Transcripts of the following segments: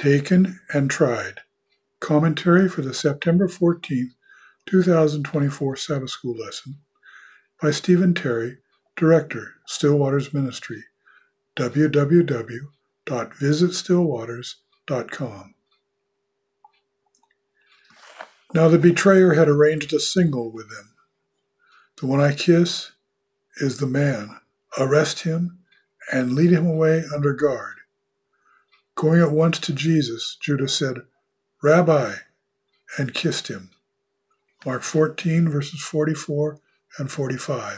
Taken and Tried. Commentary for the September 14th, 2024 Sabbath School lesson by Stephen Terry, Director, Stillwaters Ministry, www.visitstillwaters.com. Now the betrayer had arranged a single with them. The one I kiss is the man. Arrest him and lead him away under guard. Going at once to Jesus, Judas said, Rabbi, and kissed him. Mark 14, verses 44 and 45.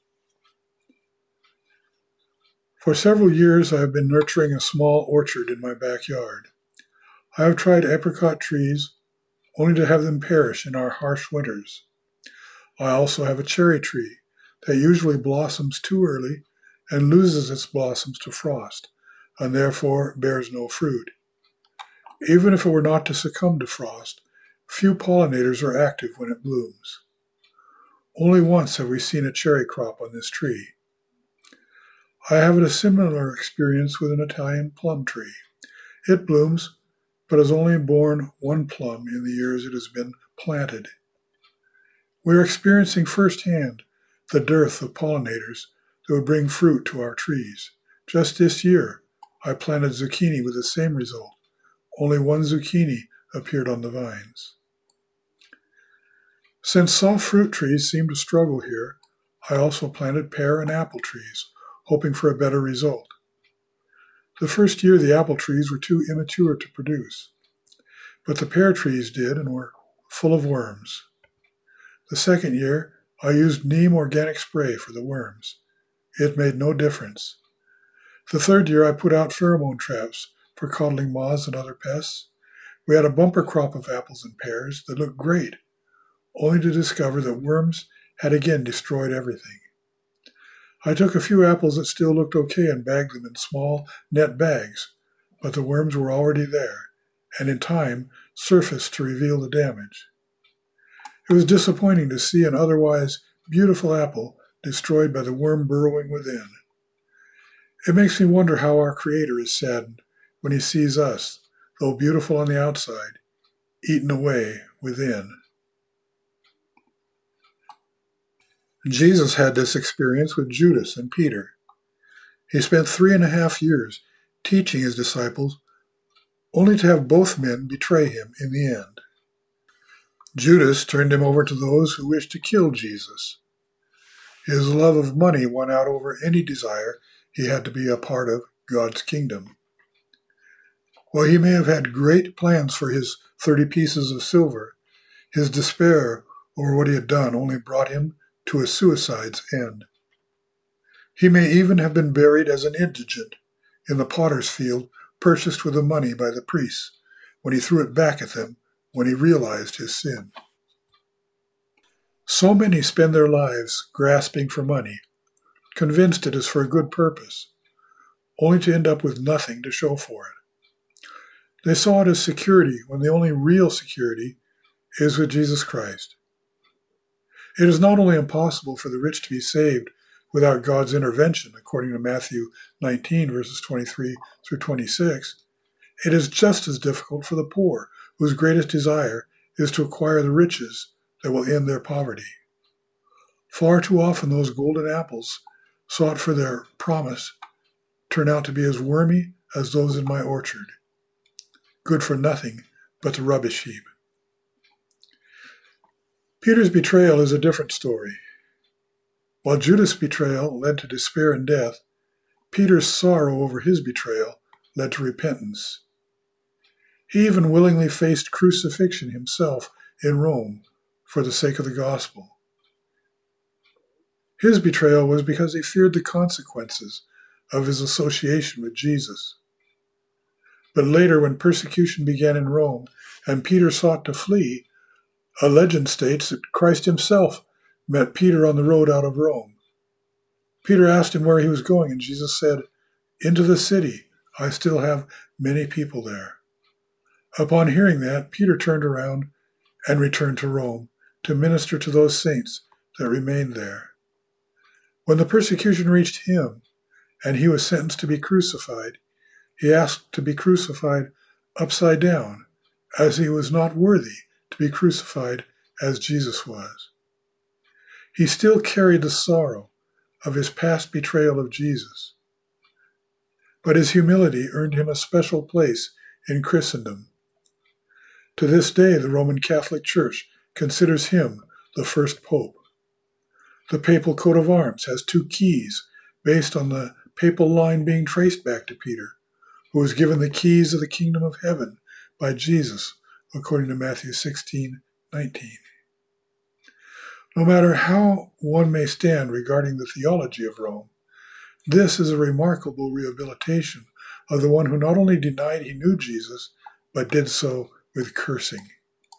For several years I have been nurturing a small orchard in my backyard. I have tried apricot trees, only to have them perish in our harsh winters. I also have a cherry tree that usually blossoms too early and loses its blossoms to frost, and therefore bears no fruit. Even if it were not to succumb to frost, few pollinators are active when it blooms. Only once have we seen a cherry crop on this tree. I have had a similar experience with an Italian plum tree. It blooms, but has only borne one plum in the years it has been planted. We are experiencing firsthand the dearth of pollinators that would bring fruit to our trees. Just this year, I planted zucchini with the same result. Only one zucchini appeared on the vines. Since soft fruit trees seem to struggle here, I also planted pear and apple trees, hoping for a better result. The first year the apple trees were too immature to produce, but the pear trees did and were full of worms. The second year, I used neem organic spray for the worms. It made no difference. The third year, I put out pheromone traps for codling moths and other pests. We had a bumper crop of apples and pears that looked great, only to discover that worms had again destroyed everything. I took a few apples that still looked okay and bagged them in small net bags, but the worms were already there, and in time surfaced to reveal the damage. It was disappointing to see an otherwise beautiful apple destroyed by the worm burrowing within. It makes me wonder how our Creator is saddened when he sees us, though beautiful on the outside, eaten away within. Jesus had this experience with Judas and Peter. He spent 3.5 years teaching his disciples, only to have both men betray him in the end. Judas turned him over to those who wished to kill Jesus. His love of money won out over any desire he had to be a part of God's kingdom. While he may have had great plans for his 30 pieces of silver, his despair over what he had done only brought him to a suicide's end. He may even have been buried as an indigent in the potter's field purchased with the money by the priests when he threw it back at them when he realized his sin. So many spend their lives grasping for money, convinced it is for a good purpose, only to end up with nothing to show for it. They saw it as security when the only real security is with Jesus Christ. It is not only impossible for the rich to be saved without God's intervention, according to Matthew 19, verses 23 through 26, it is just as difficult for the poor, whose greatest desire is to acquire the riches that will end their poverty. Far too often those golden apples sought for their promise turn out to be as wormy as those in my orchard, good for nothing but the rubbish heap. Peter's betrayal is a different story. While Judas' betrayal led to despair and death, Peter's sorrow over his betrayal led to repentance. He even willingly faced crucifixion himself in Rome for the sake of the gospel. His betrayal was because he feared the consequences of his association with Jesus. But later, when persecution began in Rome and Peter sought to flee, a legend states that Christ himself met Peter on the road out of Rome. Peter asked him where he was going, and Jesus said, "Into the city. I still have many people there." Upon hearing that, Peter turned around and returned to Rome to minister to those saints that remained there. When the persecution reached him and he was sentenced to be crucified, he asked to be crucified upside down, as he was not worthy to be crucified as Jesus was. He still carried the sorrow of his past betrayal of Jesus, but his humility earned him a special place in Christendom. To this day, the Roman Catholic Church considers him the first pope. The papal coat of arms has 2 keys based on the papal line being traced back to Peter, who was given the keys of the kingdom of heaven by Jesus, according to Matthew 16:19. No matter how one may stand regarding the theology of Rome, this is a remarkable rehabilitation of the one who not only denied he knew Jesus, but did so with cursing.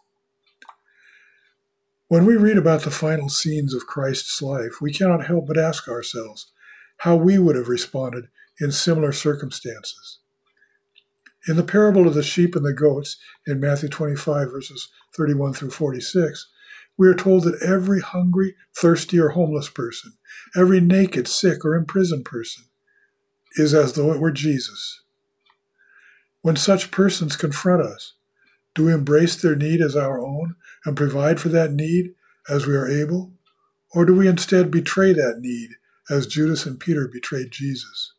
When we read about the final scenes of Christ's life, we cannot help but ask ourselves how we would have responded in similar circumstances. In the parable of the sheep and the goats in Matthew 25, verses 31 through 46, we are told that every hungry, thirsty, or homeless person, every naked, sick, or imprisoned person is as though it were Jesus. When such persons confront us, do we embrace their need as our own and provide for that need as we are able? Or do we instead betray that need as Judas and Peter betrayed Jesus?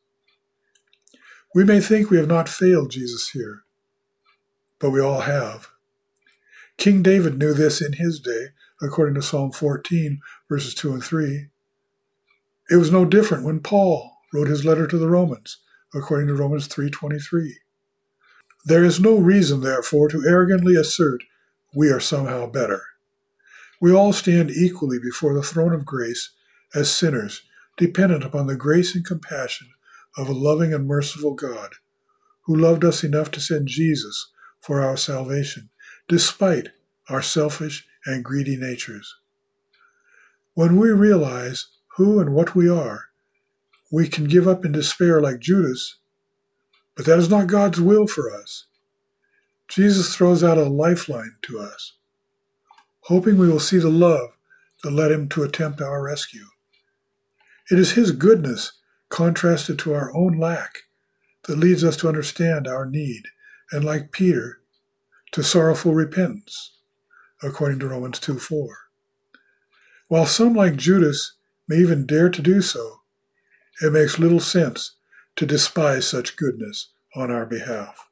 We may think we have not failed Jesus here, but we all have. King David knew this in his day, according to Psalm 14, verses 2 and 3. It was no different when Paul wrote his letter to the Romans, according to Romans 3:23. There is no reason, therefore, to arrogantly assert we are somehow better. We all stand equally before the throne of grace as sinners, dependent upon the grace and compassion of a loving and merciful God, who loved us enough to send Jesus for our salvation, despite our selfish and greedy natures. When we realize who and what we are, we can give up in despair like Judas, but that is not God's will for us. Jesus throws out a lifeline to us, hoping we will see the love that led him to attempt our rescue. It is his goodness contrasted to our own lack that leads us to understand our need, and like Peter, to sorrowful repentance, according to Romans 2:4. While some, like Judas, may even dare to do so, it makes little sense to despise such goodness on our behalf.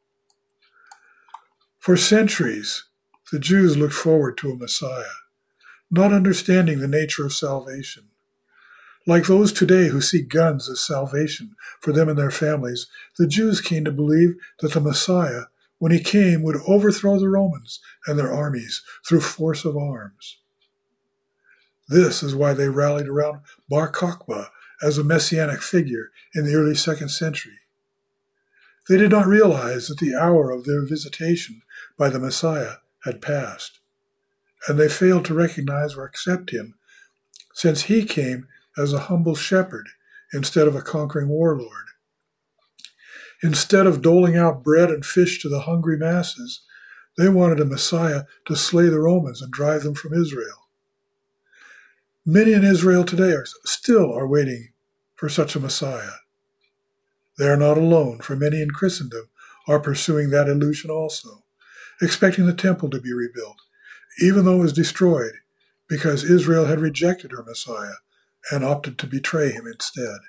For centuries, the Jews looked forward to a Messiah, not understanding the nature of salvation. Like those today who see guns as salvation for them and their families, the Jews came to believe that the Messiah, when he came, would overthrow the Romans and their armies through force of arms. This is why they rallied around Bar Kokhba as a messianic figure in the early 2nd century. They did not realize that the hour of their visitation by the Messiah had passed, and they failed to recognize or accept him, since he came as a humble shepherd instead of a conquering warlord. Instead of doling out bread and fish to the hungry masses, they wanted a Messiah to slay the Romans and drive them from Israel. Many in Israel today still are waiting for such a Messiah. They are not alone, for many in Christendom are pursuing that illusion also, expecting the temple to be rebuilt, even though it was destroyed, because Israel had rejected her Messiah and opted to betray him instead.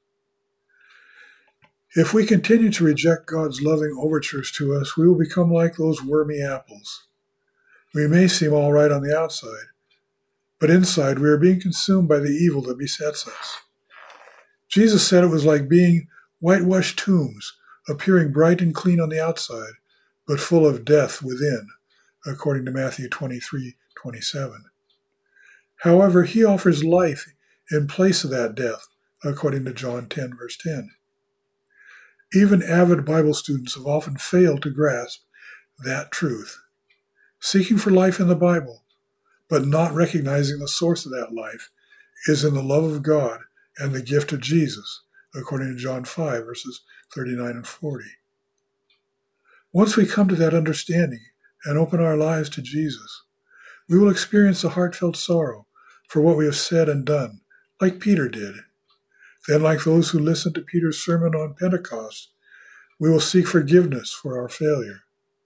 If we continue to reject God's loving overtures to us, we will become like those wormy apples. We may seem all right on the outside, but inside we are being consumed by the evil that besets us. Jesus said it was like being whitewashed tombs, appearing bright and clean on the outside, but full of death within, according to Matthew 23:27. However, he offers life in place of that death, according to John 10, verse 10. Even avid Bible students have often failed to grasp that truth, seeking for life in the Bible, but not recognizing the source of that life is in the love of God and the gift of Jesus, according to John 5, verses 39 and 40. Once we come to that understanding and open our lives to Jesus, we will experience a heartfelt sorrow for what we have said and done, like Peter did. Then, like those who listened to Peter's sermon on Pentecost, we will seek forgiveness for our failure.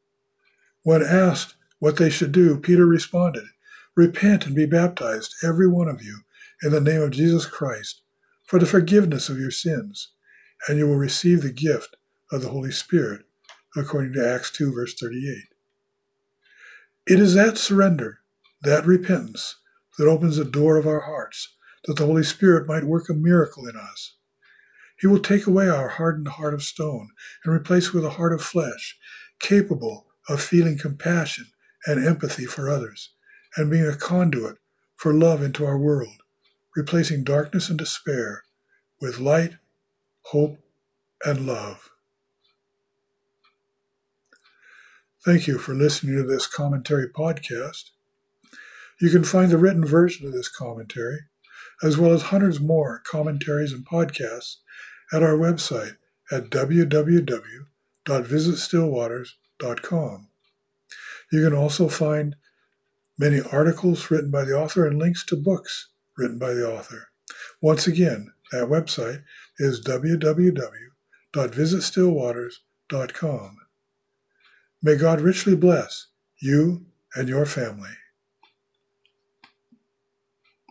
When asked what they should do, Peter responded, "Repent and be baptized, every one of you, in the name of Jesus Christ, for the forgiveness of your sins, and you will receive the gift of the Holy Spirit," according to Acts 2, verse 38. It is that surrender, that repentance, that opens the door of our hearts, that the Holy Spirit might work a miracle in us. He will take away our hardened heart of stone and replace it with a heart of flesh, capable of feeling compassion and empathy for others, and being a conduit for love into our world, replacing darkness and despair with light, hope, and love. Thank you for listening to this commentary podcast. You can find the written version of this commentary, as well as hundreds more commentaries and podcasts, at our website at www.visitstillwaters.com. You can also find many articles written by the author and links to books written by the author. Once again, that website is www.visitstillwaters.com. May God richly bless you and your family.